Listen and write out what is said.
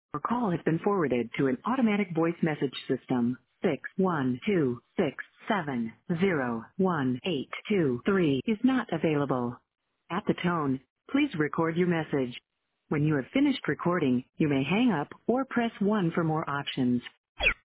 Your call has been forwarded to an automatic voice message system. 612670182 is not available. At the tone, please record your message. When you have finished recording, you may hang up or press 1 for more options.